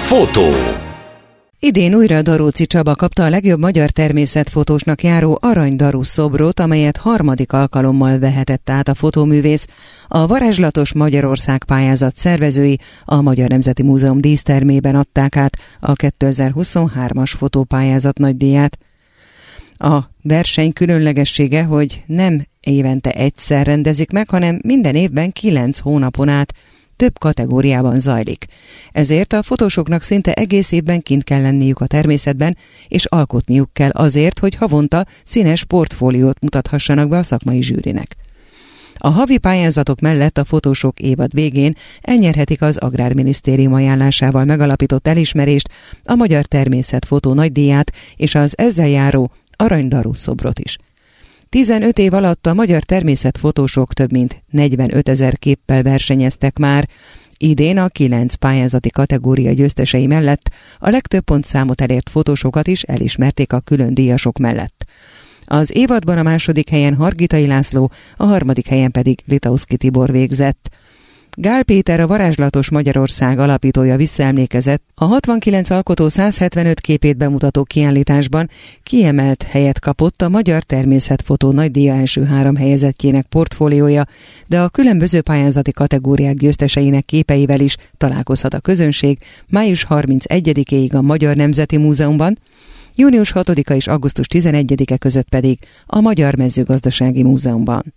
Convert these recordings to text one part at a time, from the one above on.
Fotó. Idén újra Daróczi Csaba kapta a legjobb magyar természetfotósnak járó Arany Daru szobrot, amelyet harmadik alkalommal vehetett át a fotóművész. A Varázslatos Magyarország pályázat szervezői a Magyar Nemzeti Múzeum dísztermében adták át a 2023-as fotópályázat nagydíját. A verseny különlegessége, hogy nem évente egyszer rendezik meg, hanem minden évben 9 hónapon át több kategóriában zajlik. Ezért a fotósoknak szinte egész évben kint kell lenniük a természetben, és alkotniuk kell azért, hogy havonta színes portfóliót mutathassanak be a szakmai zsűrinek. A havi pályázatok mellett a fotósok évad végén elnyerhetik az Agrárminisztérium ajánlásával megalapított elismerést, a Magyar Természetfotó nagydíját és az ezzel járó Arany Daru szobrot is. 15 év alatt a magyar természetfotósok több mint 45 000 képpel versenyeztek már. Idén a 9 pályázati kategória győztesei mellett a legtöbb pontszámot elért fotósokat is elismerték a külön díjasok mellett. Az évadban a második helyen Hargitai László, a harmadik helyen pedig Litauszky Tibor végzett. Gál Péter, a Varázslatos Magyarország alapítója visszaemlékezett, a 69 alkotó 175 képét bemutató kiállításban kiemelt helyet kapott a Magyar Természetfotó nagydíja első 3 helyezettjének portfóliója, de a különböző pályázati kategóriák győzteseinek képeivel is találkozhat a közönség május 31-éig a Magyar Nemzeti Múzeumban, június 6-a és augusztus 11-e között pedig a Magyar Mezőgazdasági Múzeumban.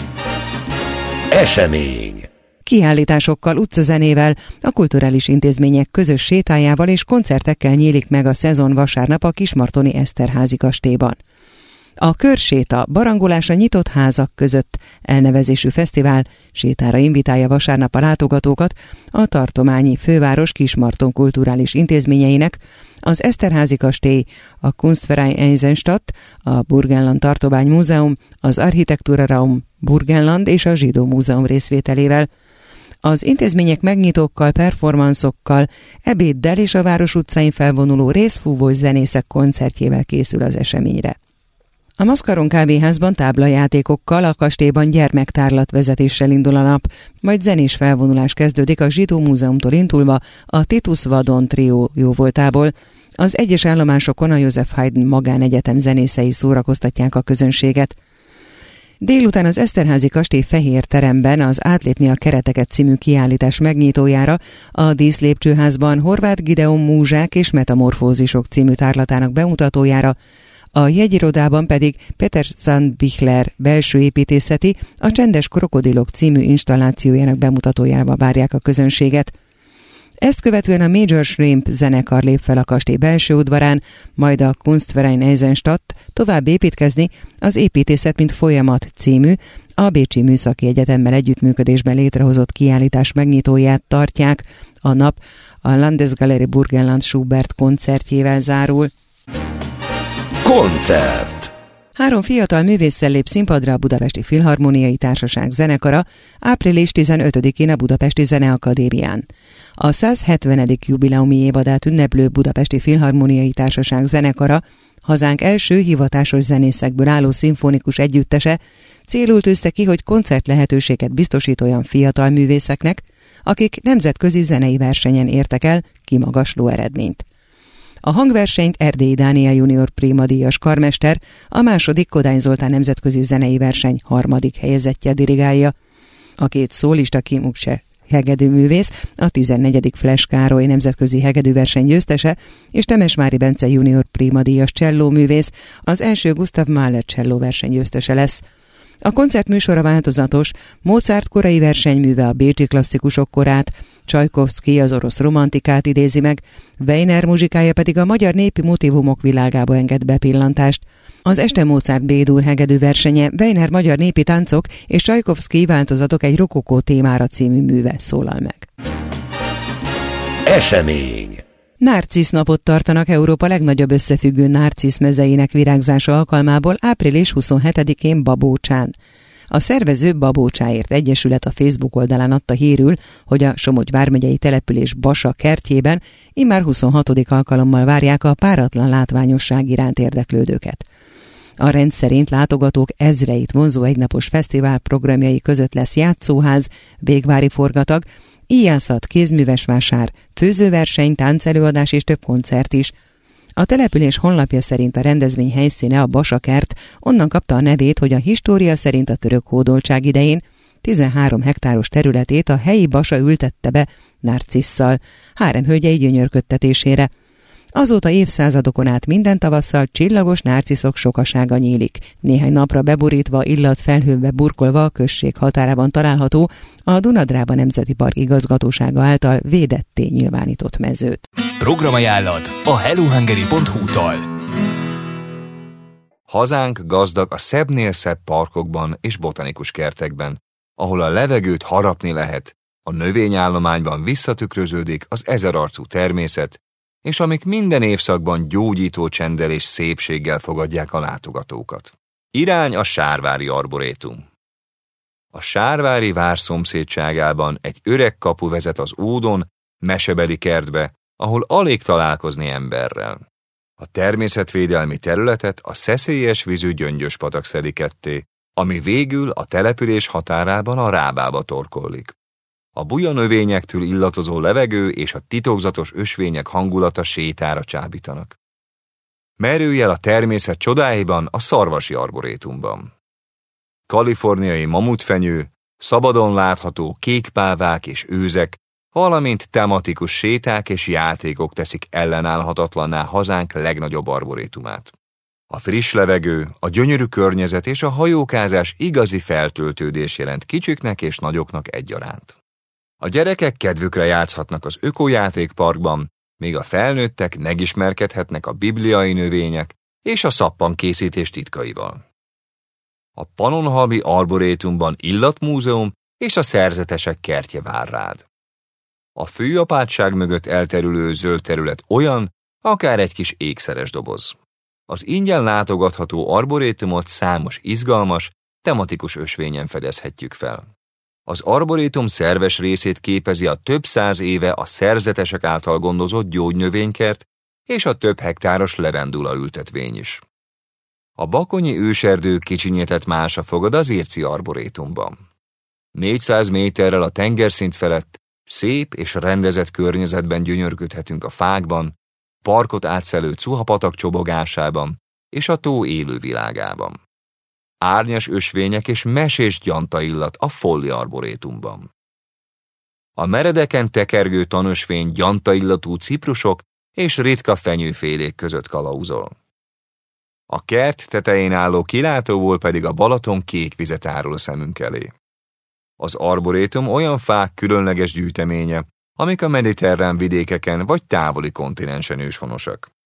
Esemény. Kiállításokkal, utcazenével, a kulturális intézmények közös sétájával és koncertekkel nyílik meg a szezon vasárnap a Kismartoni Eszterházy kastélyban. A Körséta, barangolás a nyitott házak között elnevezésű fesztivál sétára invitálja vasárnap a látogatókat a tartományi főváros Kismarton kulturális intézményeinek, az Eszterházy kastély, a Kunstverein Eisenstadt, a Burgenland Tartománymúzeum, az Architektúraraum Burgenland és a Zsidó Múzeum részvételével. Az intézmények megnyitókkal, performanszokkal, ebéddel és a város utcáin felvonuló részfúvós zenészek koncertjével készül az eseményre. A Maszkaron kávéházban táblajátékokkal, a kastélyban gyermektárlatvezetéssel indul a nap, majd zenés felvonulás kezdődik a Zsidó Múzeumtól indulva a Titus Vadon trió jóvoltából. Az egyes állomásokon a Joseph Haydn magánegyetem zenészei szórakoztatják a közönséget. Délután az Eszterházy kastély fehér teremben az Átlépni a kereteket című kiállítás megnyitójára a díszlépcsőházban Horváth Gideon Múzsák és Metamorfózisok című tárlatának bemutatójára, a jegyirodában pedig Peter Sandbichler belső építészeti, a Csendes krokodilok című installációjának bemutatójába várják a közönséget. Ezt követően a Major Shrimp zenekar lép fel a kastély belső udvarán, majd a Kunstverein Eisenstadt tovább építkezni az Építészet mint folyamat című, a Bécsi Műszaki Egyetemmel együttműködésben létrehozott kiállítás megnyitóját tartják. A nap a Landesgalerie Burgenland Schubert koncertjével zárul. Koncert. 3 fiatal művésszel lép színpadra a Budapesti Filharmoniai Társaság zenekara április 15-én a Budapesti Zeneakadémián. A 170. jubileumi évadát ünneplő Budapesti Filharmoniai Társaság zenekara, hazánk első hivatásos zenészekből álló szimfonikus együttese célul tűzte ki, hogy koncert lehetőséget biztosít olyan fiatal művészeknek, akik nemzetközi zenei versenyen értek el kimagasló eredményt. A hangversenyt Erdélyi Dániel junior Prima díjas karmester, a második Kodály Zoltán nemzetközi zenei verseny harmadik helyezettje dirigálja. A 2 szólista Kimukse hegedűművész, a 14. Flash Károly nemzetközi hegedűverseny győztese, és Temesvári Bence junior Prima díjas csellóművész, az első Gustav Mahler csellóverseny győztese lesz. A koncert műsora változatos, Mozart korai versenyműve a bécsi klasszikusok korát, Csajkovszky az orosz romantikát idézi meg, Weiner muzsikája pedig a magyar népi motívumok világába enged bepillantást. Az este Mozart B-dur hegedű versenye, Weiner magyar népi táncok és Csajkovszky változatok egy rokokó témára című műve szólal meg. Esemény. Narcisz napot tartanak Európa legnagyobb összefüggő narcisz mezeinek virágzása alkalmából április 27-én Babócsán. A szervező Babócsáért Egyesület a Facebook oldalán adta hírül, hogy a Somogy vármegyei település Basa kertjében immár 26. alkalommal várják a páratlan látványosság iránt érdeklődőket. A rendszerint látogatók ezreit vonzó egynapos fesztivál programjai között lesz játszóház, végvári forgatag, íjászat, kézműves vásár, főzőverseny, táncelőadás és több koncert is. A település honlapja szerint a rendezvény helyszíne a Basakert, onnan kapta a nevét, hogy a história szerint a török hódoltság idején 13 hektáros területét a helyi Basa ültette be narcisszal, háremhölgyei gyönyörködtetésére. Azóta évszázadokon át minden tavasszal csillagos narciszok sokasága nyílik. Néhány napra beborítva, illatfelhőbe burkolva a község határában található a Dunadrába Nemzeti Park igazgatósága által védetté nyilvánított mezőt. Programajánlat a hellohungary.hu-tól. Hazánk gazdag a szebbnél szebb parkokban és botanikus kertekben, ahol a levegőt harapni lehet, a növényállományban visszatükröződik az ezerarcú természet, és amik minden évszakban gyógyító csenddel és szépséggel fogadják a látogatókat. Irány a Sárvári Arborétum. A Sárvári vár szomszédságában egy öreg kapu vezet az Ódon, mesebeli kertbe, ahol alig találkozni emberrel. A természetvédelmi területet a szeszélyes vízű Gyöngyös-patak szeli ketté, ami végül a település határában a Rábába torkollik. A buja növényektől illatozó levegő és a titokzatos ösvények hangulata sétára csábítanak. Merülj el a természet csodáiban a Szarvasi Arborétumban. Kaliforniai mamutfenyő, szabadon látható kékpálvák és őzek, valamint tematikus séták és játékok teszik ellenállhatatlanná hazánk legnagyobb arborétumát. A friss levegő, a gyönyörű környezet és a hajókázás igazi feltöltődés jelent kicsiknek és nagyoknak egyaránt. A gyerekek kedvükre játszhatnak az ökojátékparkban, míg a felnőttek megismerkedhetnek a bibliai növények és a szappankészítés titkaival. A Pannonhalmi Arborétumban illatmúzeum és a szerzetesek kertje vár rád. A főapátság mögött elterülő zöld terület olyan, akár egy kis ékszeres doboz. Az ingyen látogatható arborétumot számos izgalmas, tematikus ösvényen fedezhetjük fel. Az arborétum szerves részét képezi a több száz éve a szerzetesek által gondozott gyógynövénykert és a több hektáros levendula ültetvény is. A bakonyi őserdő kicsinyített mása fogad az Irci Arborétumban. 400 méterrel a tengerszint felett szép és rendezett környezetben gyönyörködhetünk a fákban, parkot átszelő Cuha-patak csobogásában és a tó élővilágában. Árnyas ösvények és mesés gyantaillat a Folli Arborétumban. A meredeken tekergő tanösvény gyantaillatú ciprusok és ritka fenyőfélék között kalauzol. A kert tetején álló kilátóból pedig a Balaton kék vizet árul szemünk elé. Az arborétum olyan fák különleges gyűjteménye, amik a mediterrán vidékeken vagy távoli kontinensen őshonosak.